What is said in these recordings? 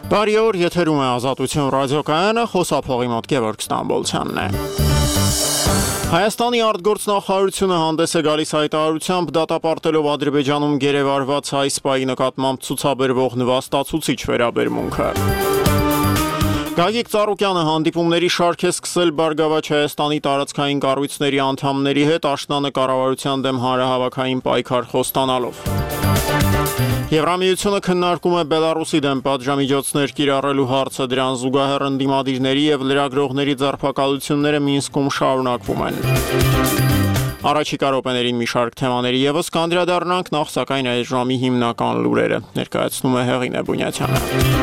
Բարի օր, եթերում է Ազատություն ռադիոկայանը, խոսափողի մոտ Գևորգ Ստամբոլցյանն է։ Հայաստանի արտգործնախարարությունը հանդես է գալիս հայտարարությամբ դատապարտելով Ադրբեջանում գերեվարված հայ սպայի նկատմամբ ցուցաբերվող նվաստացուցիչ վերաբերմունքը։ Գագիկ Ծառուկյանը հանդիպումների շարք է սկսել Բարգավաճ Հայաստանի տարածքային կառույցների անդամների հետ աշնանը կառավարության դեմ հանրահավաքային պայքար խոստանալով։ Եվրամիությունը քննարկում է Բելարուսի դեմ պատժամիջոցներ կիրառելու հարցը, դրան զուգահեռ ընդդիմադիրների եւ լրագրողների ձերբակալությունները Մինսկում շարունակվում են։ Առաջիկա րոպեներին մի շարք թեմաների եւս կանդրադառնանք, նախ սակայն այս ժամի հիմնական լուրերը ներկայացնում է Հեղինե Բունյացյանը։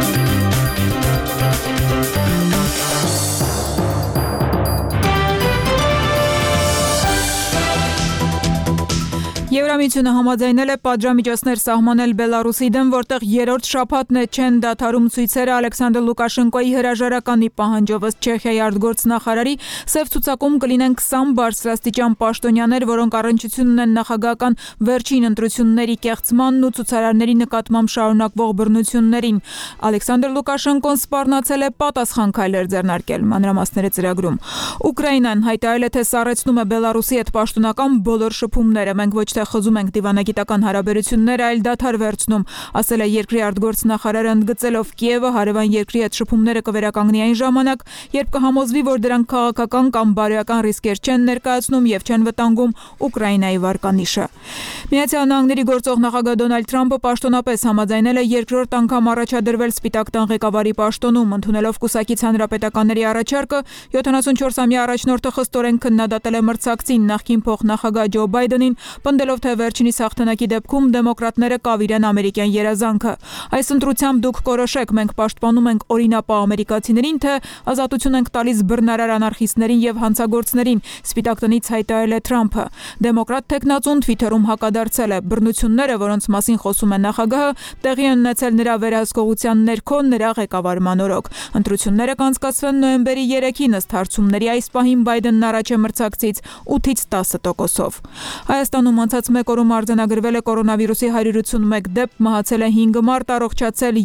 Եվրամիությունը համաձայնել է պատժամիջոցներ սահմանել Բելարուսի դեմ, որտեղ երրորդ շաբաթն է չեն դադարում ցույցերը Ալեքսանդր Լուկաշենկոյի հրաժարականի պահանջով ըստ Չեխիայի արտգործնախարարի սև ցուցակում կլինեն 20 բարձրաստիճան պաշտոնյաներ, որոնք առնչություն ունեն նախագահական վերջին ընտրությունների կեղծմանն ու ցուցարարների նկատմամբ շարունակվող բռնություններին։ Ալեքսանդր Լուկաշենկոն սպառնացել է պատասխան քայլեր ձեռնարկել, մանրամասները ծրագրում։ Ուկրաինան հայտարարել է, թե սառեցնում է Բելարուսի հետ պաշտոնական բոլոր շփումները, մենք ոչ թե խզում ենք դիվանագիտական հարաբերությունները, այլ դադար վերցնում, ասել է երկրի արտգործնախարարը, ընդգծելով Կիևը հարևան երկրի հետ շփումները կվերականգնի այն ժամանակ, երբ կհամոզվի, որ դրանք քաղաքական կամ բարոյական ռիսկեր չեն ներկայացնում եւ չեն վտանգում Ուկրաինայի վարկանիշը։ Միացյալ Նահանգների գործող նախագահ Դոնալդ Թրամփը պաշտոնապես համաձայնել է երկրորդ անգամ առաջադրվել Սպիտակ տան ղեկավարի պաշտոնում, ընդունելով կուսակից հանրապետականների առաջարկը, 74-ամյա առաջնորդը խստորեն քննադատել է մրցակցին նախկին փոխնախագահ Ջո Բայդենին, պնդելով, թե վերջինիս հաղթանակի դեպքում դեմոկրատները կավիրեն ամերիկյան երազանքը։ Այս ընտրությամբ դուք կորոշեք, մենք պաշտպանում ենք օրինապահ ամերիկացիներին, թե ազատություն ենք տալիս բռնարար անարխիստներին եւ հանցագործներին, Սպիտակ տնից հայտարարել է Թրամփը։ Դեմոկրատ տեխնացուն Թվիթերում հակադարձել է. բռնությունները, որոնց մասին խոսում է նախագահը, տեղի են ունեցել նրա վերահսկողության ներքո նրա ղեկավարման օրոք։ Ընտրությունները կանցկացվեն նոյեմբերի 3-ին, ըստ հարցումների այս պահին Բայդենն առաջ է մրցակցից 8-ից 10%-ով։ Հայաստանում անցած մեկ օրում արձանագրվել է կորոնավիրուսի 181 դեպք, մահացել է 5 մարդ, առողջացել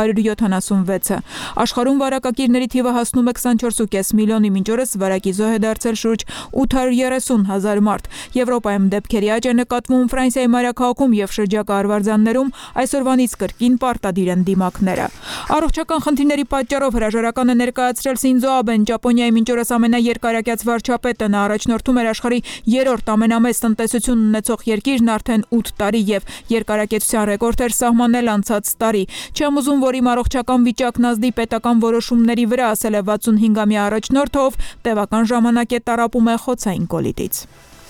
276-ը։ Աշխարհում վարակակիրների թիվը հասնում է 24.5 միլիոնի, մինչ օրս վարակի զոհ է դարձել շուրջ 830,000 մարդ։ Եվրոպայում դեպքերի աճ է նկատվում Ֆրանսիայի մայրաքաղաքում եւ շրջակա արվարձաններում, այսօրվանից կրկին պարտադիր են դիմակները։ Առողջական խնդիրների պատճառով հրաժարական է ներկայացրել Սինզո Աբեն, Ճապոնիայի մինչ օրս ամենաերկարակյաց վարչապետը, նա առաջնորդում էր աշխարհի երրորդ ամենամեծ տնտեսություն ունեցող երկիրն արդեն 8 տարի եւ երկարակեցության ռեկորդ էր սահմանել անցած տարի։ Չեմ ուզում, որ իմ առողջական վիճակն ազդի պետական որոշումների վրա, ասել է 65-ամյա առաջնորդը, ով տևական ժամանակ է տառապում է խոցային կոլիտից։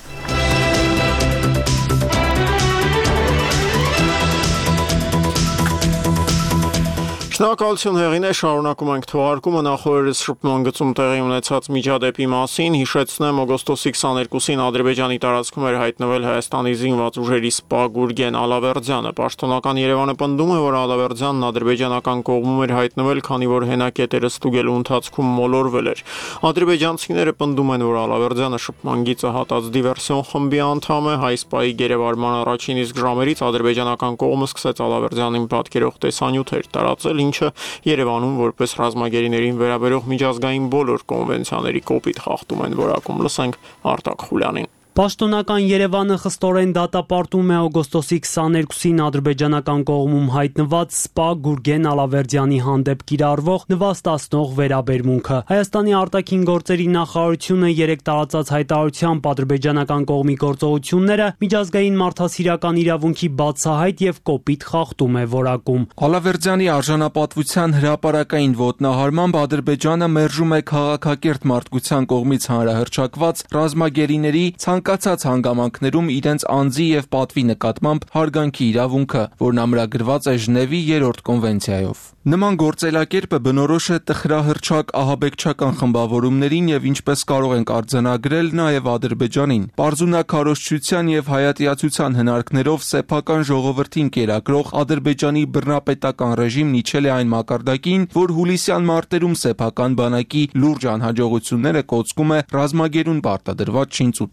Շնորհակալություն Հեղինե, շարունակում ենք թողարկումը, նախորդից շփման գծում տեղի ունեցած միջադեպի մասին, հիշեցնեմ, օգոստոսի 22-ին Ադրբեջանի տարածքում էր հայտնվել Հայաստանի զինված ուժերի սպա Գուրգեն Ալավերդյանը։ Պաշտոնական Երևանը պնդում է, որ Ալավերդյանն ադրբեջանական կողմում էր հայտնվել, քանի որ հենակետերը ստուգելու ընթացքում մոլորվել էր։ Ադրբեջանցիները պնդում են, որ Ալավերդյանը շփման գիծը հատած դիվերսիոն խմբի անդամ է։ Հայ սպայի գերեվարման առաջին իսկ ժամերից ադրբեջանական կողմը սկսեց Ալավերդյանին պատկերող տեսանյութեր տարածել, ինչը Երևանում որպես ռազմագերիներին վերաբերող միջազգային բոլոր կոնվենցիաների կոպիտ խախտում են որակում։ Լսենք Արտակ Խուլյանին։ Պաշտոնական Երևանը խստորեն դատապարտում է օգոստոսի 22-ին ադրբեջանական կողմում հայտնված սպա Գուրգեն Ալավերդյանի հանդեպ կիրառվող նվաստացնող վերաբերմունքը։ Հայաստանի արտաքին գործերի նախարարությունը 3 տարածած հայտարարությամբ ադրբեջանական կողմի գործողությունները միջազգային մարդասիրական իրավունքի բացահայտ եւ կոպիտ խախտում է որակում։ Ալավերդյանի արժանապատվության հրապարակային ոտնահարմամբ Ադրբեջանը մերժում է քաղաքակիրթ մարդկության կողմից հանրահռչակված ռազմագերիների ցանկացած հանգամանքներում իրենց անձի եւ պատվի նկատմամբ հարգանքի իրավունքը, որն ամրագրված է Ժնևի 3-րդ կոնվենցիայով։ Նման գործելակերպը բնորոշ է տխրահռչակ ահաբեկչական խմբավորումներին եւ ինչպես կարող ենք արձանագրել նաեւ Ադրբեջանին։ Պարզունակարոշչության եւ հայատյացության հնարքներով սեփական ժողովրդին կերակրող Ադրբեջանի բռնապետական ռեժիմն իջել է այն մակարդակին, որ հուլիսյան մարտերում սեփական բանակի լուրջ անհաջողությունները կոծկում է ռազմագերուն պարտադրված շինծու տեքստերով։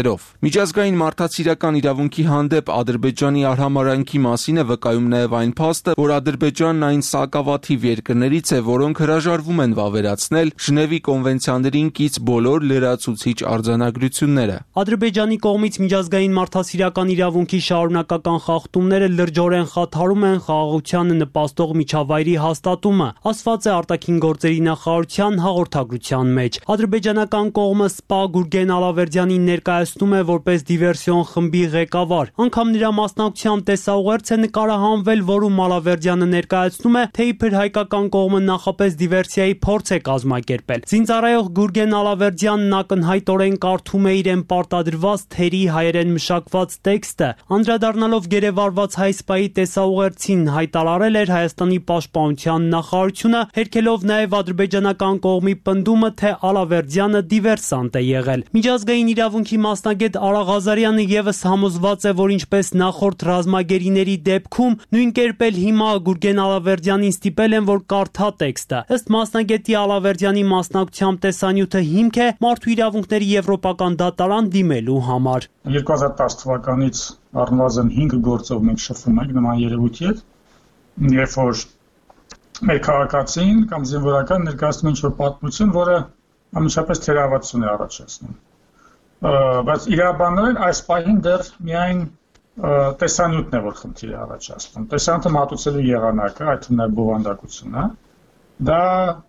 պատճառներով։ Միջազգային մարդասիրական իրավունքի հանդեպ Ադրբեջանի արհամարհանքի մասին է վկայում նաև այն փաստը, որ Ադրբեջանն այն սակավաթիվ երկրներից է, որոնք հրաժարվում են վավերացնել Ժնևի կոնվենցիաներին կից բոլոր լրացուցիչ արձանագրությունները։ Ադրբեջանի կողմից միջազգային մարդասիրական իրավունքի շարունակական խախտումները լրջորեն խաթարում են խաղաղությանը նպաստող միջավայրի հաստատումը, ասված է արտաքին գործերի նախարարության հաղորդագրության մեջ։ Ադրբեջանական կողմը Սպա Գուրգեն Ալավերդյանին ներկայացնում է որպես դիվերսիոն խմբի ղեկավար։ Անգամ նրա մասնակցությամբ տեսաուղերձ է նկարահանվել, որում Ալավերդյանը ներկայացնում է, թե իբր հայկական կողմը նախապես դիվերսիայի փորձ է կազմակերպել։ Զինծառայող Գուրգեն Ալավերդյանն ակնհայտորեն կարդում է իրեն պարտադրված թերի հայերեն մշակված տեքստը, անդրադառնալով գերեվարված հայ սպայի տեսաուղերձին հայտարարել էր Հայաստանի պաշտպանության նախարարությունը, հերքելով նաև ադրբեջանական կողմի պնդումը, թե Ալավերդյանը դիվերսանտ է եղել։ Միջազգային իրավունքի մասնագետ Արա Ղազարյանը եւս համոզված է, որ ինչպես նախորդ ռազմագերիների դեպքում, նույն կերպ էլ հիմա Գուրգեն Ալավերդյանին ստիպել են, որ կարդա տեքստը։ Ըստ մասնագետի Ալավերդյանի մասնակցությամբ տեսանյութը հիմք է մարդու իրավունքների եվրոպական դատարան դիմելու համար։ 2010 թվականից առնվազն 5 գործով մենք շփվում ենք նման երևույթի հետ, երբ որ մեր քաղաքացին կամ զինվորական ներկայացնում ինչ-որ պատմություն, որը անմիջապես թերահավատություն է առաջացնում։ Բայց իրավաբանորեն այս պահին դեռ միայն տեսանյութն է, որ խնդիր է առաջացնում։ Տեսանյութը մատուցելու եղանակը, այդ թվում նաև բովանդակությունը, դա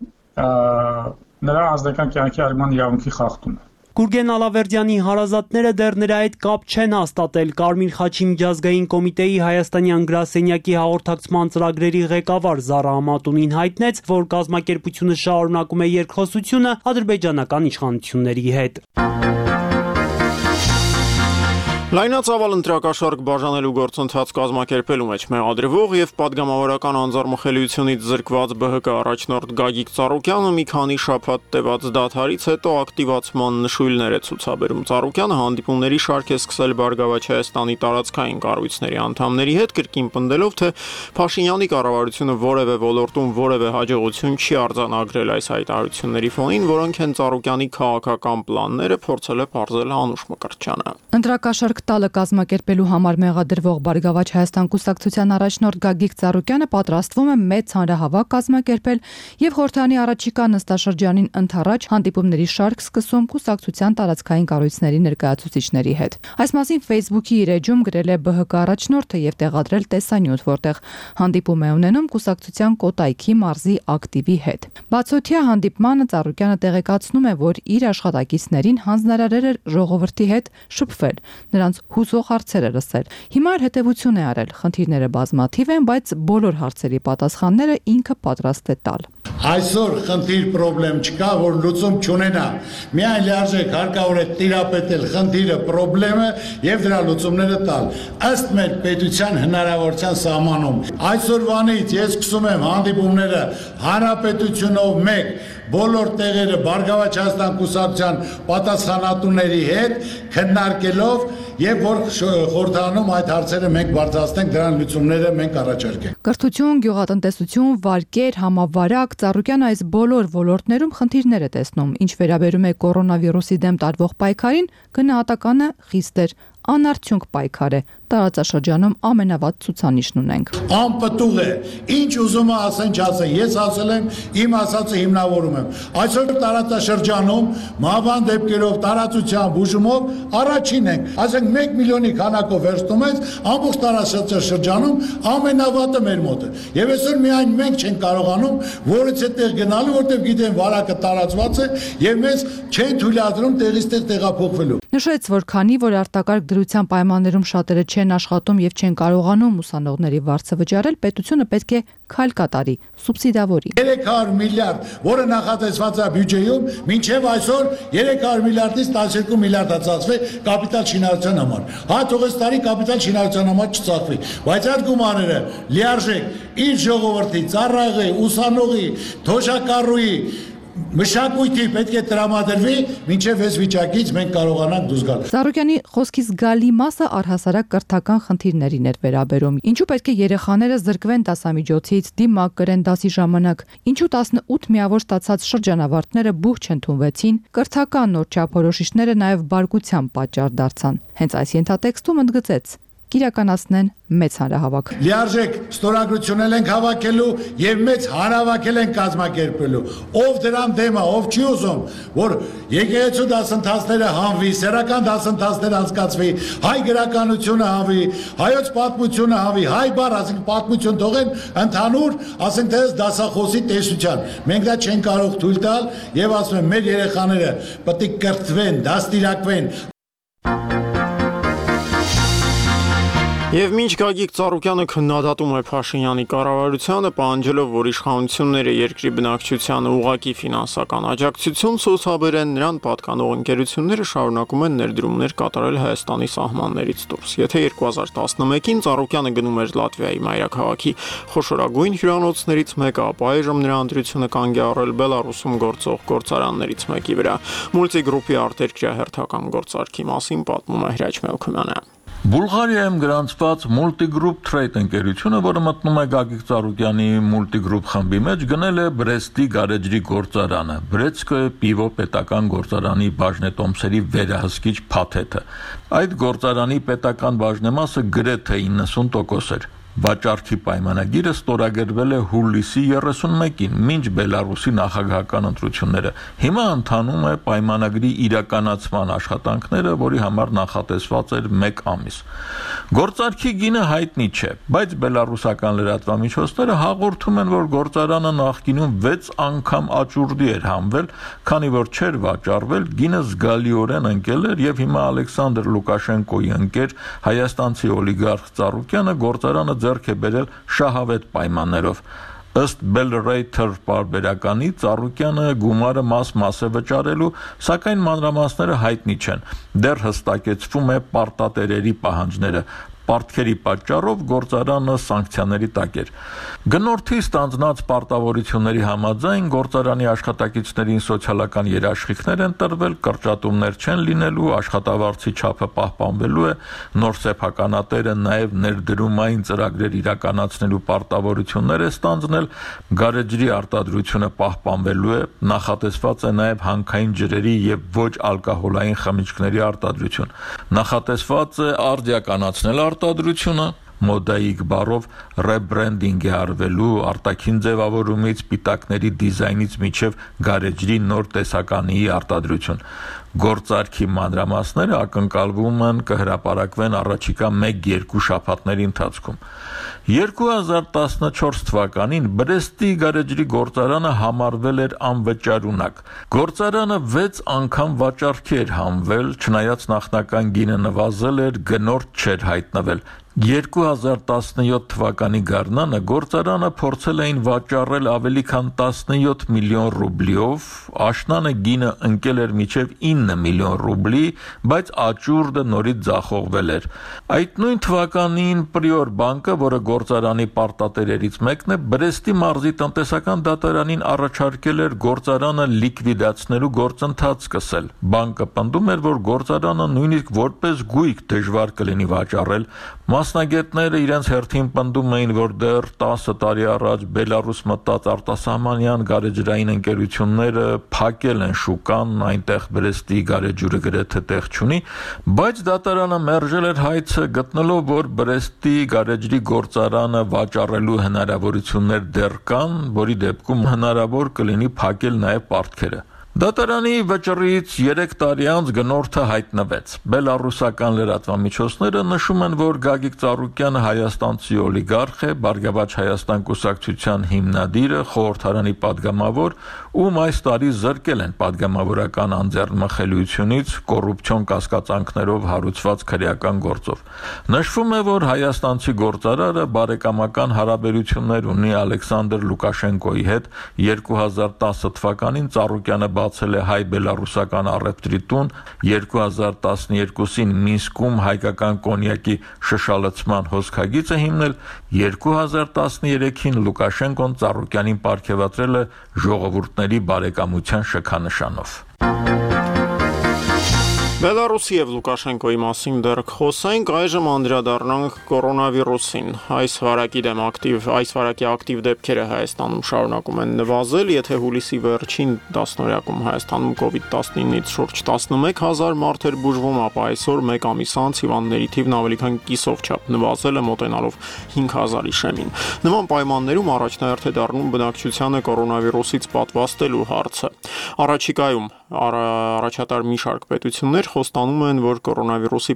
նրա անձնական կյանքի արման իրավունքի խախտում է։ Գուրգեն Ալավերդյանի հարազատները դեռ նրա հետ կապ չեն հաստատել։ Կարմիր խաչի միջազգային կոմիտեի հայաստանյան գրասենյակի հաղորդակցման ծրագրերի ղեկավար Զարա Ամատունին հայտնեց, որ կազմակերպությունը շարունակում է երկխոսությունը ադրբեջանական իշխանությունների հետ։ Լայնածավալ ընտրակաշարք բաժանելու գործընթաց կազմակերպելու մեջ մեղադրվող եւ պատգամավորական անձեռնմխելիությունից զրկված ԲՀԿ առաջնորդ Գագիկ Ծառուկյանը մի քանի շաբաթ տևած դադարից հետո ակտիվացման նշույլներ է ցուցաբերում։ Ծառուկյանը հանդիպումների շարք է սկսել Բարգավաճ Հայաստանի տարածքային կառույցների անդամների հետ, կրկին պնդելով, թե Փաշինյանի կառավարությունը որևէ ոլորտում որևէ հաջողություն չի արձանագրել այս հայտարարությունների ֆոնին, որոնք են Ծառուկյանի քաղաքական պլանները, փորձել է պարզել Անուշ Մկրտչյանը։ Ընտրակաշարք տալը կազմակերպելու համար մեղադրվող Բարգավաճ Հայաստան կուսակցության առաջնորդ Գագիկ Ծառուկյանը պատրաստվում է մեծ հանրահավաք կազմակերպել եւ խորհրդանի առաջիկա նստաշրջանին ընթառաջ հանդիպումների շարք սկսում կուսակցության տարածքային կառույցների ներկայացուցիչների հետ։ Այս մասին Facebook-ի իր էջում գրել է ԲՀԿ առաջնորդը եւ տեղադրել տեսանյութ, որտեղ հանդիպում է ունենում կուսակցության Կոտայքի մարզի ակտիվի հետ։ Բացօթյա հանդիպմանը Ծառուկյանը տեղեկացնում է, որ իր աշխատակիցներին հանձնարարել էր ժողովրդի հետ շփվել, նրանց հուզող հարցեր է լսել։ Հիմա հետևություն է արել, խնդիրները բազմաթիվ են, բայց բոլոր հարցերի պատասխանները ինքը պատրաստ է տալ։ Այսօր խնդիր պրոբլեմ չկա, որ լուծում չունենա։ Միայն լիարժեք հարկավոր է տիրապետել խնդիրը, պրոբլեմը եւ դրա լուծումները տալ։ Ըստ մեր պետության հնարավորության սահմանում։ Այսօրվանից ես սկսում եմ հանդիպումները հանրապետությունով մեկ բոլոր տեղերը Բարգավաճ Հայաստան կուսակցության պատասխանատուների հետ քննարկելով եւ որ խորհրդանում այդ հարցերը մենք բարձրացնենք, դրան լուծումները մենք առաջարկենք։ Կրթություն, գյուղատնտեսություն, վարկեր, համավարակ, Ծառուկյանը այս բոլոր ոլորտներում խնդիրներ է տեսնում, ինչ վերաբերում է կորոնավիրուսի դեմ տարվող պայքարին, գնահատականը խիստ էր, անարդյունք պայքար է, տարածաշրջանում ամենավատ ցուցանիշն ունենք։ Անպտուղ է, ինչ ուզում ասեն, չասեն, ես ասել եմ, իմ ասածը հիմնավորում եմ։ Այսօր տարածաշրջանում մահվան դեպքերով, տարածության բուժումով առաջին ենք, ասենք 1 միլիոնի քանակով վերցնում ես, ամբողջ տարածաշրջանում ամենավատը մեր մոտ է։ Եվ այսօր միայն մենք չենք կարողանում որից այդտեղ գնալու, որտեղ գիտեն վարակը տարածված է եւ մեզ չեն թույլատրում տեղից տեղ տեղափոխվելու։ Նշեց, որ քանի որ արտակարգ դրության պայմաններում շատերը չեն աշխատում եւ չեն կարողանում ուսանողների վարձը վճարել, պետությունը պետք է քայլ կատարի, սուբսիդավորի։ 300 միլիարդ, որը նախատեսված է բյուջեում, մինչև այսօր 300 միլիարդից 12 միլիարդ ծախսվի կապիտալ շինարարության համար։ Հա թողես տարի կապիտալ շինարարության համար չծախվի, բայց այդ գումարները լիարժեք իր ժողովրդի, ծառայողի, ուսանողի, թոշակառուի մշակույթի պետք է տրամադրվի, մինչև այս վիճակից մենք կարողանանք դուրս գալ։ Ծառուկյանի խոսքի զգալի մասը առհասարակ կրթական խնդիրներին էր վերաբերում։ Ինչու պետք է երեխաները զրկվեն դասամիջոցից, դիմակ կրեն դասի ժամանակ, ինչու 18 միավոր ստացած շրջանավարտները բուհ չընդունվեցին, կրթական նոր չափորոշիչները նաև բարկության պատճառ դարձան։ Հենց այս ենթատեքստում ընդգծեց կիրականացնեն մեծ հանրահավաք։ Լիարժեք ստորագրություններ ենք հավաքելու եւ մեծ հանրահավաքել ենք կազմակերպելու։ Ով դրան դեմ է, ով չի ուզում, որ եկեղեցու դասընթացները հանվի, սեռական դասընթացներ անցկացվի, հայ գրականությունը հանվի, հայոց պատմությունը հանվի, հայ բառ, ասենք պատմություն թողեն ընդհանուր, ասենք թե դասախոսի տեսության։ Մենք դա չենք կարող թույլ տալ եւ ասում եմ մեր երեխաները պետք է կրթվեն, դաստիարակվեն։ Եվ մինչ Գագիկ Ծառուկյանը քննադատում է Փաշինյանի կառավարությանը, պահանջելով, որ իշխանությունները երկրի բնակչությանը ուղղակի ֆինանսական աջակցություն ցուցաբերեն, նրան պատկանող ընկերությունները շարունակում են ներդրումներ կատարել Հայաստանի սահմաններից դուրս։ Եթե 2011-ին Ծառուկյանը գնում էր Լատվիայի մայրաքաղաքի խոշորագույն հյուրանոցներից մեկը, ապա այժմ նրա ընտրությունը կանգ է առել Բելարուսում գործող գործարաններից մեկի վրա։ Մուլտիգրուպի արտերկրյա հերթական գործարքի մասին պատմում է Հրաչ Մելքումյանը։ Բուլղարիայում գրանցված Multigroup Trade ընկերությունը, որը մտնում է Գագիկ Ծառուկյանի Multigroup խմբի մեջ, գնել է Բրեստի գարեջրի գործարանը, Բրեցկոյե պիվո պետական գործարանի բաժնետոմսերի վերահսկիչ փաթեթը։ Այդ գործարանի պետական բաժնեմասը գրեթե 90% էր։ Վաճառքի պայմանագիրը ստորագրվել է հուլիսի 31-ին, մինչ Բելարուսի նախագահական ընտրությունները։ Հիմա ընթանում է պայմանագրի իրականացման աշխատանքները, որի համար նախատեսված էր 1 ամիս։ Գործարքի գինը հայտնի չէ, բայց բելարուսական լրատվամիջոցները հաղորդում են, որ գործարանը նախկինում 6 անգամ աճուրդի էր հանվել, քանի որ չէր վաճառվել, գինը զգալիորեն ընկել էր եւ հիմա Ալեքսանդր Լուկաշենկոյի ընկեր հայաստանցի օլիգարխ Ծառուկյանը գործարանը ձեռք է բերել շահավետ պայմաններով։ Ըստ Bellraiter պարբերականի Ծառուկյանը գումարը մաս-մաս է վճարելու, սակայն մանրամասները հայտնի չեն։ Դեռ հստակեցվում է պարտատերերի պահանջները։ Պարտքերի պատճառով գործարանը սանկցիաների տակ էր։ Գնորդի ստանձնած պարտավորությունների համաձայն գործարանի աշխատակիցներին սոցիալական երաշխիքներ են տրվել, կրճատումներ չեն լինելու, աշխատավարձի չափը պահպանվելու է, նոր սեփականատերը նաև ներդրումային ծրագրեր իրականացնելու պարտավորություններ է ստանձնել, գարեջրի արտադրությունը պահպանվելու է, նախատեսված է նաև հանքային ջրերի եւ ոչ ալկոհոլային խմիչքների արտադրություն։ Նախատեսված է արդիականացնել արտադրությունը, մոդայիկ բառով ռեբրենդինգ է արվելու, արտաքին ձևավորումից, պիտակների դիզայնից մինչև գարեջրի նոր տեսականի արտադրություն։ Գործարքի մանրամասները ակնկալվում են կհրապարակվեն առաջիկա 1-2 շաբաթների ընթացքում։ 2014 թվականին Բրեստի գարեջրի գործարանը համարվել էր անվճարունակ։ Գործարանը 6 անգամ վաճառքի էր հանվել, չնայած նախնական գինը նվազել էր, գնորդ չէր հայտնվել։ 2017 թվականի գարնանը գործարանը փորձել էին վաճառել ավելի քան 17 միլիոն ռուբլիով, աշնանը գինը ընկել էր մինչև 9 միլիոն ռուբլի, բայց աճուրդը նորից ձախողվել էր։ Այդ նույն թվականին Prior բանկը, որը գործարանի պարտատերերից մեկն է, Բրեստի մարզի տնտեսական դատարանին առաջարկել էր գործարանը լիկվիդացնելու գործընթաց սկսել։ Բանկը պնդում էր, որ գործարանը նույնիսկ որպես գույք դժվար կլինի վաճառել։ Մասնագետները իրենց հերթին պնդում էին, որ դեռ 10 տարի առաջ Բելարուս մտած արտասահմանյան գարեջրային ընկերությունները փակել են շուկան, այնտեղ Բրեստի գարեջուրը գրեթե տեղ չունի, բայց դատարանը մերժել էր հայցը, գտնելով, որ Բրեստի գարեջրի գործարանը վաճառելու հնարավորություններ դեռ կան, որի դեպքում հնարավոր կլինի փակել նաև պարտքերը։ Դատարանի վճռից 3 տարի անց գնորդը հայտնվեց։ Բելարուսական լրատվամիջոցները նշում են, որ Գագիկ Ծառուկյանը հայաստանցի օլիգարխ է, Բարգավաճ Հայաստան կուսակցության հիմնադիրը, խորհրդարանի падգամավոր, ում այս տարի զրկել են падգամավորական անձեռնմխելիությունից կոռուպցիոն կասկածանքներով հարուցված քրեական գործով։ Նշվում է, որ հայաստանցի գործարարը բարեկամական հարաբերություններ ունի Ալեքսանդր Լուկաշենկոյի հետ, 2010 թվականին Ծառուկյանը բացել է հայ-բելարուսական առևտրի տուն, 2012-ին Մինսկում հայկական կոնյակի շշալցման հոսքագիծ է հիմնել, 2013-ին Լուկաշենկոն Ծառուկյանին պարգևատրել է ժողովուրդների բարեկամության շքանշանով։ Բելարուսի եւ Լուկաշենկոյի մասին դեռ խոսենք, այժմ անդրադառնանք կորոնավիրուսին։ Այս վարակի ակտիվ դեպքերը Հայաստանում շարունակում են նվազել, եթե հուլիսի վերջին 10-օրյակում Հայաստանում COVID-19-ից շուրջ 11000 մարդ էր բուժվում, ապա այսօր մեկ ամիս անց հիվանդների թիվն ավելի քան կիսով չափ նվազել է, մոտենալով 5000-ի շեմին։ Նման պայմաններում առաջնահերթ է դառնում բնակչությանը կորոնավիրուսից պատվաստելու հարցը։ Առաջիկայում առաջատար մի շարք պետություններ խոստանում են, որ կորոնավիրուսի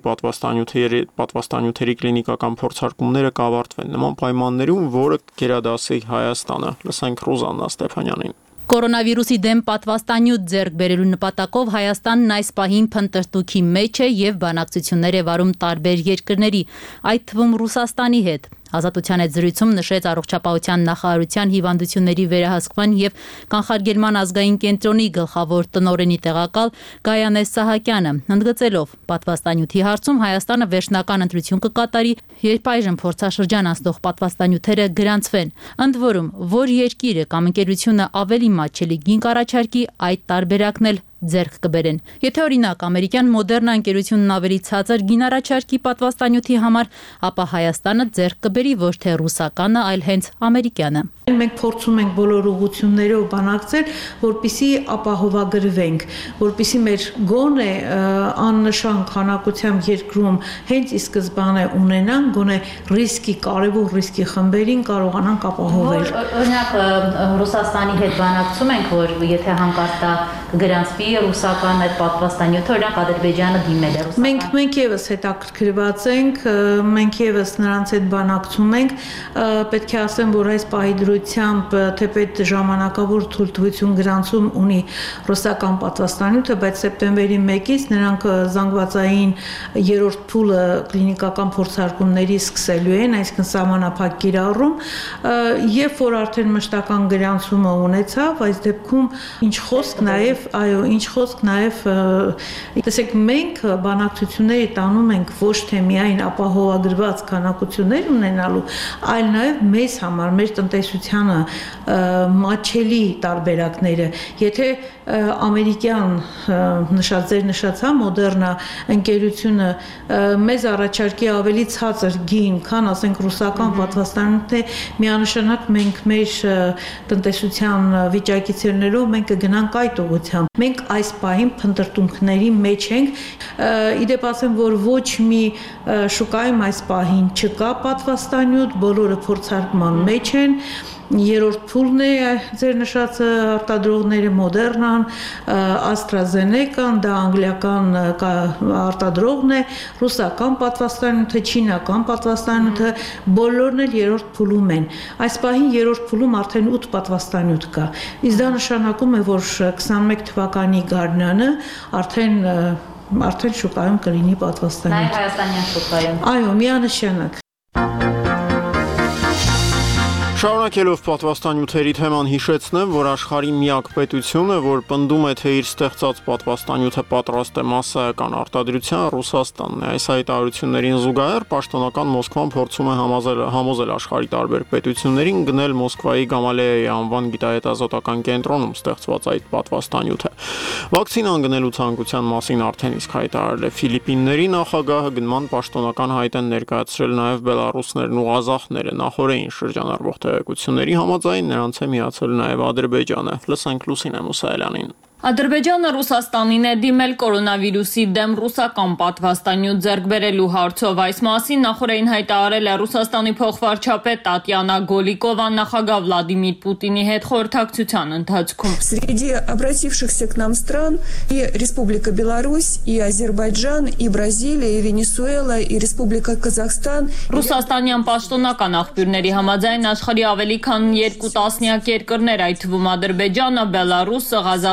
պատվաստանյութերի կլինիկական փորձարկումները կավարտվեն։ Նման պայմաններում որը կերադասի Հայաստանը։ Լսենք Ռուզաննա Ստեփանյանին։ Կորոնավիրուսի դեմ պատվաստանյութ ձեռք բերելու նպատակով Հայաստանն այս պահին փնտրտուքի մեջ է եւ բանակցություններ է վարում տարբեր երկրների, այդ թվում Ռուսաստանի հետ։ Ազատության հետ զրույցում նշեց առողջապահության նախարարության հիվանդությունների վերահսկման եւ կանխարգելման ազգային կենտրոնի գլխավոր տնօրենի տեղակալ Գայանե Սահակյանը, ընդգծելով պատվաստանյութի հարցում Հայաստանը վերջնական ընտրություն կկատարի, երբ այժմ փորձաշրջան անցնող պատվաստանյութերը գրանցվեն։ Ընդ որում, որ երկիրը կամ ընկերությունը ավելի մատչելի գին կառաջարկի, այդ տարբերակն էլ ձեռք կբերեն։ Եթե օրինակ ամերիկյան Մոդեռնա ընկերությունն ավելի ցածր գին առաջարկի պատվաստանյութի համար, ապա Հայաստանը ձեռք կբերի ոչ թե ռուսականը, այլ հենց ամերիկյանը։ Մենք փորձում ենք բոլոր ուղղություններով բանակցել, որպեսզի ապահովագրվենք, որպեսզի մեր գոնե աննշան քանակությամբ երկրում հենց ի սկզբանե ունենան, գոնե կարևոր ռիսկի խմբերին կարողանանք ապահովել։ Օրինակ Ռուսաստանի հետ բանակցում ենք, որ եթե հանկարծ դա գրանցվի ռուսական այդ պատվաստանյութը, օրինակ Ադրբեջանը դիմել է ռուսական։ Մենք եւս հետաքրքրված ենք, մենք եւս նրանց հետ բանակցում ենք, պետք է ասեմ, որ այս պահի դրությամբ թեպետ ժամանակավոր թույլտվություն գրանցում ունի ռուսական պատվաստանյութը, բայց սեպտեմբերի 1-ից նրանք զանգվածային երրորդ փուլը կլինիկական փորձարկումների սկսելու են, այսինքն սահմանափակ կիրառում, երբ որ արդեն մշտական գրանցումը ունեցավ, այս դեպքում ինչ խոսք նաև տեսեք մենք բանակցությունների տանում ենք ոչ թե միայն ապահովագրված քանակություններ ունենալու, այլ նաև մեզ համար, մեր տնտեսությանը մատչելի տարբերակները, եթե ամերիկյան նշած Մոդեռնա ընկերությունը մեզ առաջարկի ավելի ցածր գին, քան ասենք ռուսական պատվաստանյութը, միանշանակ մենք մեր տնտեսության վիճակից ելնելով մենք կգնանք այդ ուղղությամբ։ Մենք այս պահին փնտրտունքների մեջ ենք, իդեպ ասեմ, որ ոչ մի շուկայում այս պահին չկա պատվաստանյութ, բոլորը փորձարկման մեջ են, երրորդ փուլն է ձեր նշած արտադրողները Մոդեռնան, AstraZeneca-ն, դա անգլիական արտադրողն է, ռուսական պատվաստանյութը, չինական պատվաստանյութը, բոլորն էլ երրորդ փուլում են։ Այս պահին երրորդ փուլում արդեն 8 պատվաստանյութ կա։ Իսկ դա նշանակում է, որ 21 թվականի գարնանը արդեն շուկայում կլինի պատվաստանյութ։ Նաև հայաստանյան շուկայում։ Այո, միանշանակ։ Շարունակելով պատվաստանյութերի թեման հիշեցնեմ, որ աշխարհի միակ պետությունը, որ պնդում է, թե իր ստեղծած պատվաստանյութը պատրաստ է մասսայական արտադրության, Ռուսաստանն է։ Այս հայտարարություններին զուգահեռ պաշտոնական Մոսկվան փորձում է համոզել աշխարհի տարբեր պետություններին գնել Մոսկվայի Գամալեայի անվան գիտահետազոտական կենտրոնում ստեղծված այդ պատվաստանյութը։ Վակցինան գնելու ցանկության մասին արդեն իսկ հայտարարել է Ֆիլիպինների նախագահը, գնման պաշտոնական հայտ են ներկայացրել նաև բելարուսներն ու ղազախները, նախորդին շրջանառվող տեղեկությունների համաձայն նրանց է միացել նաև Ադրբեջանը։ Լսենք Լուսինե Մուսայելյանին։ Ադրբեջանը Ռուսաստանին է դիմել կորոնավիրուսի դեմ ռուսական պատվաստանյութ ձեռք բերելու հարցով։ Այս մասին նախորդին հայտարարել է Ռուսաստանի փոխվարչապետ Տատյանա Գոլիկովան նախագահ Վլադիմիր Պուտինի հետ խորհրդակցության ընթացքում։ Среди обратившихся к нам стран и Республика Беларусь, и Азербайджан, и Бразилия, и Венесуэла, и Республика Казахстан։ Ռուսաստանյան պաշտոնական աղբյուրների համաձայն աշխարհի ավելի քան 2 տասնյակ երկրներ, այդ թվում Ադրբեջանը, Բելարուսը, Ղազախստանը,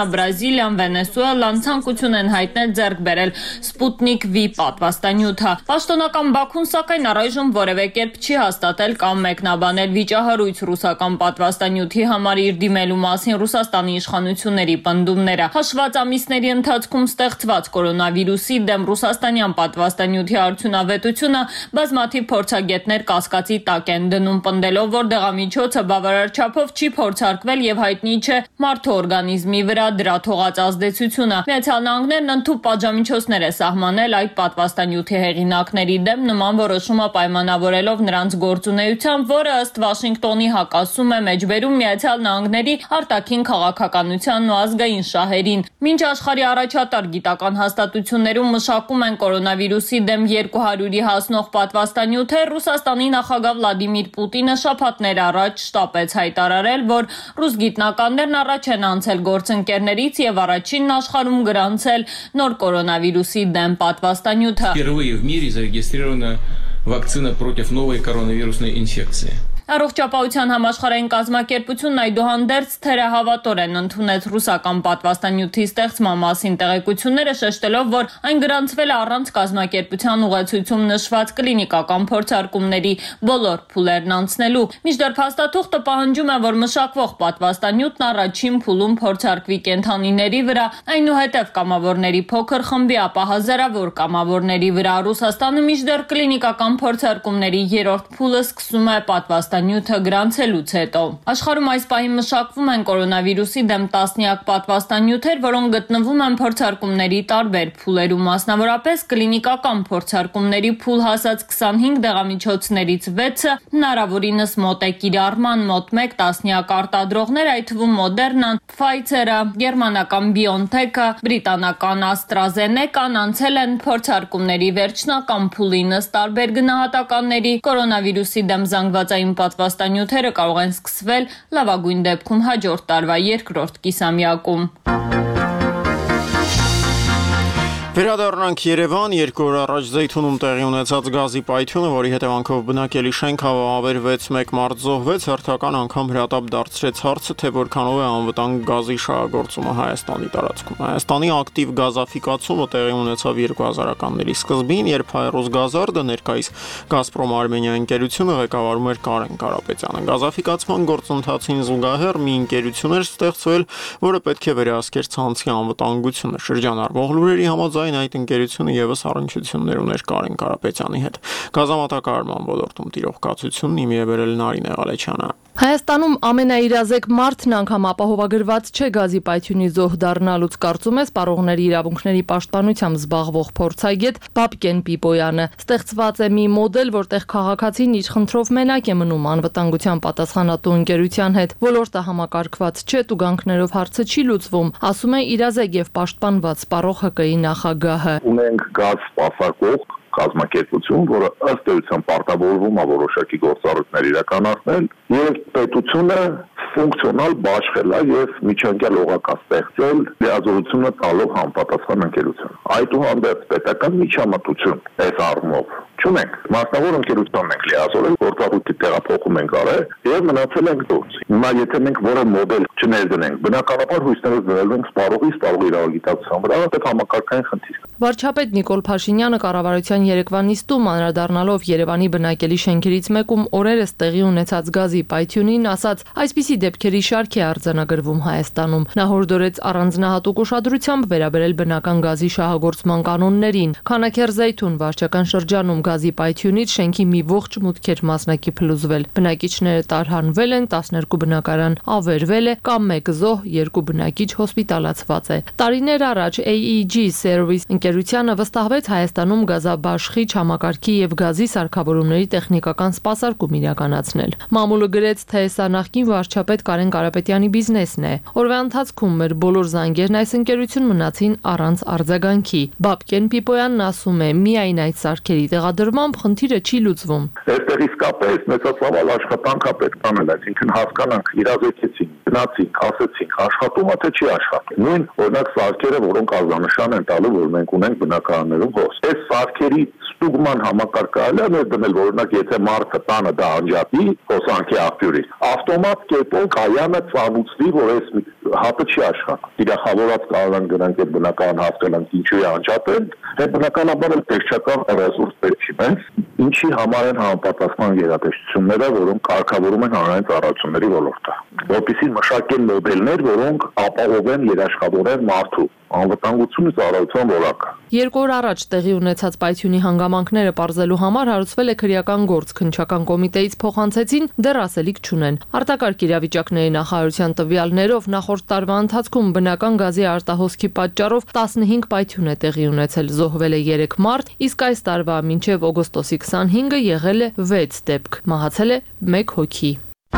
Հայաստանը, Բրազիլիան, Վենեսուելան ցանկություն են հայտնել ձեռք բերել Sputnik V պատվաստանյութը։ Պաշտոնական Բաքուն սակայն առայժմ որևէ կերպ չի հաստատել կամ մեկնաբանել վիճահարույց ռուսական պատվաստանյութի համար իր դիմելու մասին Ռուսաստանի իշխանությունների պնդումները։ Հաշված ամիսների ընթացքում ստեղծված կորոնավիրուսի դեմ ռուսաստանյան պատվաստանյութի արդյունավետությունը բազմաթիվ փորձագետներ կասկածի տակ են դնում, պնդելով, որ դեղամիջոցը բավարար չափով չի փորձարկվել եւ հայտնի չէ մարդու օրգանիզմի վրա դրա թողած ազդեցությունը։ Միացյալ Նահանգներն ընդհանուր պատժամիջոցներ է սահմանել այդ պատվաստանյութի հեղինակների դեմ, նման որոշումը պայմանավորելով նրանց գործունեությամբ, որը ըստ Վաշինգտոնի հակասում է մեջբերում Միացյալ Նահանգների արտաքին քաղաքականությանն ու ազգային շահերին։ Մինչ աշխարհի առաջատար գիտական հաստատություններում մշակում են կորոնավիրուսի դեմ 200-ի հասնող պատվաստանյութեր, Ռուսաստանի նախագահ Վլադիմիր Պուտինը շաբաթներ առաջ շտապեց հայտարարել, որ ռուս գիտնականներն առաջ են անցել գործընկերներից եւ առաջինն աշխարհում գրանցել նոր կորոնավիրուսի դեմ պատվաստանյութը։ Впервые в мире зарегистрирована вакцина против новой коронавирусной инфекции. Առողջապահության համաշխարհային կազմակերպությունն այդուհանդերձ թերահավատորեն ընդունեց ռուսական պատվաստանյութի ստեղծման մասին տեղեկությունները, շեշտելով, որ այն գրանցվել է առանց կազմակերպության ուղեցույցում նշված կլինիկական փորձարկումների բոլոր փուլերն անցնելու։ Մինչդեռ փաստաթուղթը պահանջում է, որ մշակվող պատվաստանյութն առաջին փուլում փորձարկվի կենդանիների վրա, այնուհետև կամավորների փոքր խմբի, ապա հազարավոր կամավորների վրա։ Ռուսաստանը մինչդեռ կլինիկական փորձարկումների երրորդ փուլը սկսում է պատվաստանյութը գրանցելուց հետո։ Աշխարհում այս պահին մշակվում են կորոնավիրուսի դեմ տասնյակ պատվաստանյութեր, որոնք գտնվում են փորձարկումների տարբեր փուլերում, մասնավորապես կլինիկական փորձարկումների փուլ հասած 25 դեղամիջոցներից 6-ը հնարավորինս մոտ է կիրառման, մոտ 1 տասնյակ արտադրողներ, այդ թվում Մոդերնան, Pfizer-ը, գերմանական BioNTech-ը, բրիտանական AstraZeneca-ն անցել են փորձարկումների վերջնական փուլին, ըստ տարբեր գնահատականների կորոնավիրուսի դեմ զանգվածային պատվաստանյութերը կարող են սկսվել լավագույն դեպքում հաջորդ տարվա երկրորդ կիսամյակում։ Վերադառնանք Երևան, 2 օր առաջ Զեյթունում տեղի ունեցած գազի պայթյունը, որի հետևանքով բնակելի շենք հավաքվեց 1 մարդ զոհվեց, հերթական անգամ հրատապ դարձրեց հարցը, թե որքանով է անվտանգ գազի շահագործումը Հայաստանի տարածքում։ Հայաստանի ակտիվ գազաֆիկացումը տեղի ունեցավ 2000-ականների սկզբին, երբ Հայրոսգազարդը, ներկայիս Գազպրոմ Արմենիա ընկերությունը ղեկավարում էր Կարեն Կարապետյանը։ Գազաֆիկացման գործընթացին զուգահեռ մի ընկերություն էր ստեղծվել, որը պետք է վերահսկեր ցանցի անվտանգությունը։ Շրջանառվող լուրերի համաձայն այդ ընկերությունը եւս առնչություններ ուներ Կարեն Կարապետյանի հետ։ Գազամատակարարման ոլորտում տիրող կացությունն իմի է բերել Նարինե Ղալեչյանը։ Հայաստանում ամենաիրազեկ մարդն անգամ ապահովագրված չէ գազի պայթյունի զոհ դառնալուց, կարծում է սպառողների իրավունքների պաշտպանությամբ զբաղվող փորձագետ Բաբկեն Պիպոյանը։ Ստեղծված է մի մոդել, որտեղ քաղաքացին իր խնդրով մենակ է մնում անվտանգության պատասխանատու ընկերության հետ։ Ոլորտը համակարգված չէ, տուգանքներով հարցը չի լուծվում, ասում է իրազեկ եւ պաշտպանված սպառող ՀԿ-ի նախագահը։ Ունենք գազ սպասարկող կազմակերպություն, որը ըստ էության պարտավորվում է որոշակի գործառույթներ իրականացնել, եւ պետությունը ֆունկցիոնալ բաշխել է եւ միջանկյալ օղակ ստեղծել լիազորությունը տալով համապատասխան ընկերություն։ Այդուհանդերձ պետական միջամտություն այս առումով չունենք։ Մասնավոր ընկերությունն ենք լիազորել, գործառույթի տեղափոխում ենք արել եւ մնացել ենք դուրս։ Հիմա եթե մենք որը մոդել չներդնենք, բնականաբար հույսներս դրելու ենք սպառողի իրավագիտակցության վրա, դա համակարգային խնդիր։ Վարչապետ Նիկոլ Փաշինյանը կառավարության երեկվա նիստում անդրադառնալով Երևանի բնակելի շենքերից մեկում օրերս տեղի ունեցած գազի պայթյունին, ասաց, այսպիսի դեպքերի շարք է արձանագրվում Հայաստանում։ Նա հորդորեց առանձնահատուկ ուշադրությամբ վերաբերել բնական գազի շահագործման կանոններին։ Քանաքեռ Զեյթուն վարչական շրջանում գազի պայթյունից շենքի մի ողջ մուտք էր մասնակի փլուզվել։ Բնակիչները տարհանվել են, 12 բնակարան ավերվել է, կամ 1 զոհ, 2 բնակիչ հոսպիտալացված է։ Տարիներ առաջ AEG Service ընկերությանը վստահվեց Հայաստանում գազաբաշխի, համակարգի եւ գազի սարքավորումների տեխնիկական սպասարկում իրականացնել։ Մամուլը գրեց, թե սա նախկին վարչապետ Կարեն Կարապետյանի բիզնեսն է։ Օրվա ընթացքում մեր բոլոր զանգերն այս ընկերություն մնացին առանց արձագանքի։ Բաբկեն Պիպոյանն ասում է, միայն այդ սարքերի տեղադրմամբ խնդիրը չի լուծվում։ Այստեղ իսկապես մեծացավ աշխատանք է պետք անել, այսինքն հասկանանք, իրազեկեցին, գնացինք, ասեցինք, աշխատում է թե չի աշխատում։ Նույն օրինակ սարքերը, որոնք ազդանշան են տալու, որ մենք ունենք բնակարաններում հոս։ Այս սարքերի ստուգման համակարգը ներդնել, օրինակ, եթե մարդը տանը դա անջատի հոսանքի աղբյուրից, ավտոմատ կերպով կայանը ծանուցվի, որ այս հատը չի աշխատ։ Իրախավորած կարող են գրանք այդ բնական հասկանանք ինչու է անջատել, այդ բնականաբար էլ տեխնիկական ռեսուրս պետք չի մեզ, ինչի համար են համապատասխան գերատեսչությունները, որոնք կարգավորում են հանրային ծառայությունների ոլորտը, որպեսզի մշակեն մոդելներ, որոնք ապահովեն երաշխավորեն մարդու անվտանգությունը ծառայության որակը։ 2 օր առաջ տեղի ունեցած պայթյունի հանգամանքները պարզելու համար հարուցվել է քրեական գործ, քննչական կոմիտեից փոխանցեցին, դեռ ասելիք չունեն։ Արտակարգ իրավիճակների նախարարության տվյալներով նախորդ տարվա ընթացքում բնական գազի արտահոսքի պատճառով 15 պայթյուն է տեղի ունեցել, զոհվել է 3 մարդ, իսկ այս տարվա մինչև օգոստոսի 25-ը եղել է 6 դեպք, մահացել է 1 հոգի։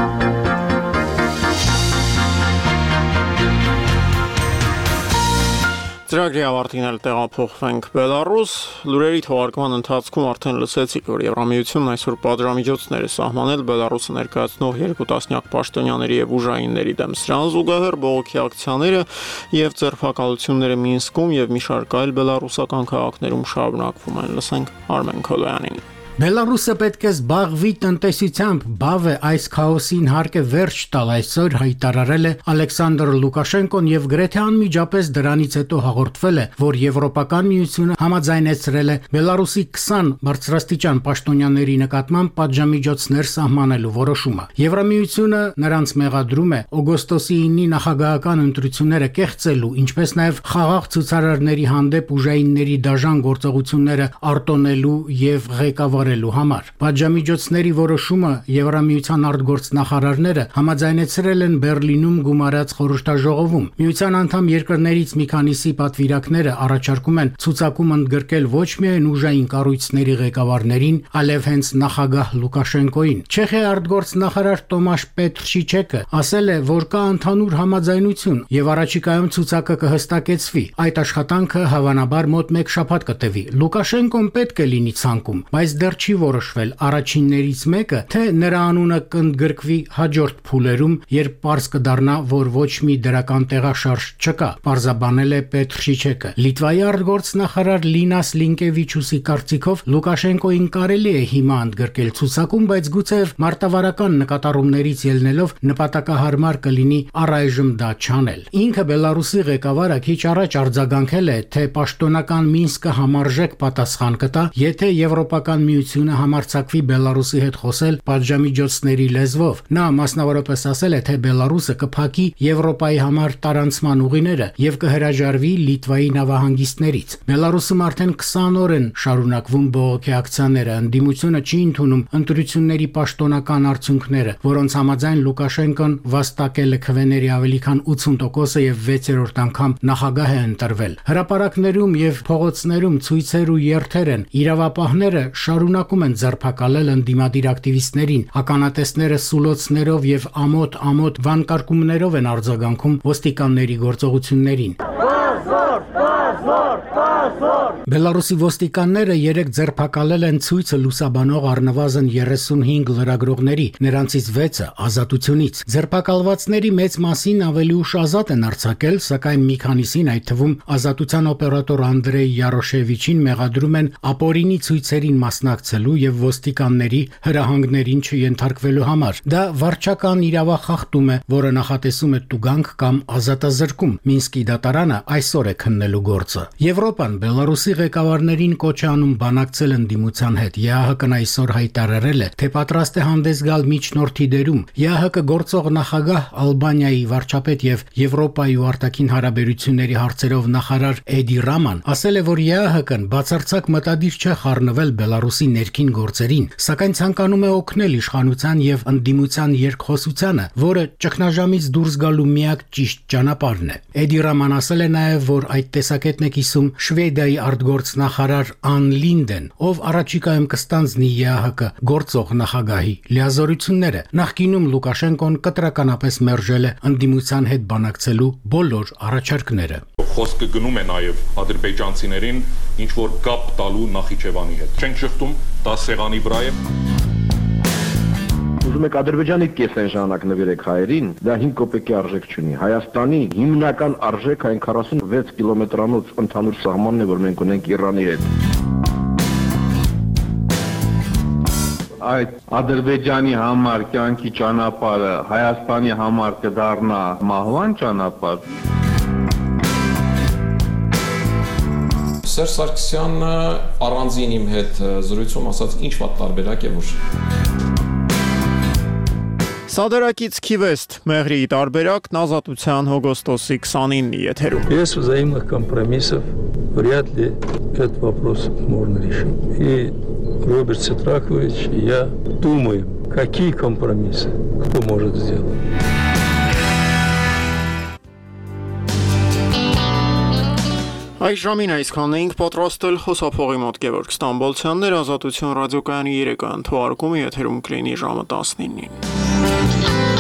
Ծրագրի ավարտին էլ տեղափոխվենք Բելարուս, լուրերի թողարկման ընթացքում արդեն լսեցիք, որ Եվրամիությունն այսօր պատժամիջոցներ է սահմանել Բելարուսը ներկայացնող 2 տասնյակ պաշտոնյաների եւ ուժայինների դեմ։ Սրան զուգահեռ բողոքի ակցիաները եւ ձերբակալությունները Մինսկում եւ մի շարք այլ բելարուսական քաղաքներում շարունակվում են։ Լսենք Արմեն Քոլոյանին։ Բելարուսը պետք է զբաղվի տնտեսությամբ, բավ է այս քաոսին հարկ է վերջ տալ, այսօր հայտարարել է Ալեքսանդր Լուկաշենկոն եւ գրեթե անմիջապես դրանից հետո հաղորդվել է, որ Եվրոպական միությունը համաձայնեցրել է Բելարուսի 20 բարձրաստիճան պաշտոնյաների նկատմամբ պատժամիջոցներ սահմանելու որոշումը։ Եվրամիությունը նրանց մեղադրում է օգոստոսի 9-ի նախագահական ընտրությունները կեղծելու, ինչպես նաեւ խաղաղ ցուցարարների հանդեպ ուժայինների դաժան գործողությունները արտոնելու եւ ղեկավարելու համար։ Պատժամիջոցների որոշումը Եվրամիության արտգործնախարարները համաձայնեցրել են Բերլինում գումարած խորհրդաժողովում։ Միության անդամ երկրներից մի քանիսի պատվիրակները առաջարկում են ցուցակում ընդգրկել ոչ միայն ուժային կառույցների ղեկավարներին, այլև հենց նախագահ Լուկաշենկոին։ Չեխիայի արտգործնախարար Տոմաշ Պետրշիչեկը ասել է, որ կա ընդհանուր համաձայնություն եւ առաջիկայում ցուցակը կհստակեցվի։ Այդ աշխատանքը հավանաբար մոտ 1 շաբաթ կտևի։ Լուկաշենկոն պետք է լինի ցանկում, բայց դեռ չի որոշվել առաջիններից մեկը, թե նրա անունը կընդգրկվի հաջորդ փուլերում, երբ պարզ կդառնա, որ ոչ մի դրական տեղաշարժ չկա, պարզաբանել է Պետրշիչեկը։ Լիտվայի արտգործնախարար Լինաս Լինկևիչուսի կարծիքով Լուկաշենկոին կարելի է հիմա ընդգրկել ցուցակում, բայց գուցեև մարտավարական նկատառումներից ելնելով նպատակահարմար կլինի առայժմ դա չանել։ Ինքը Բելարուսի ղեկավարը քիչ առաջ արձագանքել է, թե պաշտոնական Մինսկը համարժեք պատասխան կտա, եթե Եվրոպական միությունը համարձակվի Բելարուսի հետ խոսել պատժամիջոցների լեզվով։ Նա մասնավորապես ասել է, թե Բելարուսը կփակի Եվրոպայի համար տարանցման ուղիները եւ կհրաժարվի Լիտվայի նավահանգիստներից։ Բելարուսում արդեն 20 օր են շարունակվում բողոքի ակցիաները, ընդդիմությունը չի ընդունում ընտրությունների պաշտոնական արդյունքները, որոնց համաձայն Լուկաշենկոն վաստակել է քվեների ավելի քան 80%-ը եւ 6-րդ անգամ նախագահ է ընտրվել։ Հրապարակներում եւ փողոցներում ցույցեր ու երթեր են, իրավապահները շարունակում են ձերբակալել ընդդիմադիր ակտիվիստներին, ականատեսները սուլոցներով եւ ամոթ վանկարկումներով են արձագանքում ոստիկանների գործողություններին։ Բելարուսի ոստիկանները 3 ձերբակալել են ցույցը լուսաբանող առնվազն 35 լրագրողների, նրանցից 6-ը ազատությունից։ Ձերբակալվածների մեծ մասին ավելի ուշ ազատ են արձակել, սակայն մի քանիսին, այդ թվում ազատության օպերատոր Անդրեյ Յարոշևիչին մեղադրում են ապօրինի ցույցերին մասնակցելու եւ ոստիկանների հրահանգներին չենթարկվելու համար։ Դա վարչական իրավախախտում է, որը նախատեսում է տուգանք կամ ազատազրկում։ Մինսկի դատարանը այսօր է քննելու գործը։ Եվրոպան Բելարուսի ղեկավարներին կոչ է անում բանակցել ընդդիմության հետ։ ԵԱՀԿ-ն այսօր հայտարարել է, թե պատրաստ է հանդես գալ միջնորդի դերում։ ԵԱՀԿ գործող նախագահ Ալբանիայի վարչապետ եւ Եվրոպայի ու արտաքին հարաբերությունների հարցերով նախարար Էդի Ռաման ասել է, որ ԵԱՀԿ-ն բացարձակ մտադիր չէ խառնվել Բելարուսի ներքին գործերին, սակայն ցանկանում է օգնել իշխանության եւ ընդդիմության երկխոսությանը, որը ճգնաժամից դուրս գալու միակ ճիշտ ճանապարհն է։ Էդի Ռաման ասել է նաեւ, որ այդ տեսակետն է կիսում Շվեդիայի արտգործնախարար Ան Լինդեն, ով առաջիկայում կստանձնի ԵԱՀԿ գործող նախագահի լիազորությունները։ Նախկինում Լուկաշենկոն կտրականապես մերժել է ընդդիմության հետ բանակցելու բոլոր առաջարկները։ Խոսքը գնում է նաև ադրբեջանցիներին ինչ որ կապ տալու Նախիջևանի հետ։ Չենք շփվում, դա սեղանի վրա է։ Ուզում եք Ադրբեջանի կեսեն ժամանակ նվիրեք հայերին, դա 5 կոպեկի արժեք չունի։ Հայաստանի հիմնական արժեքը այն 46 կիլոմետրանոց ընդհանուր սահմանն է, որ մենք ունենք Իրանի հետ։ այդ Ադրբեջանի համար կյանքի ճանապարհը Հայաստանի համար կդառնա մահվան ճանապարհ։ Սերժ Սարգսյանը առանձին իմ հետ զրույցում ասաց ինչ վատ տարբերակ է որ Սադարակից Քիվեստ Մեղրիի տարբերակն Ազատության օգոստոսի 29-ի եթերում։ Без взаимных компромиссов вряд ли этот вопрос можно решить. И Роберт Сетракович, я думаю, какие компромиссы кто может сделать. Այս ժամին այսքանն էինք պատրաստել խոսափողի մոտ Գևորգ Ստամբոլցյաններ Ազատություն ռադիոկայանի 3-րդ թողարկումը եթերում կլինի ժամը 19-ին։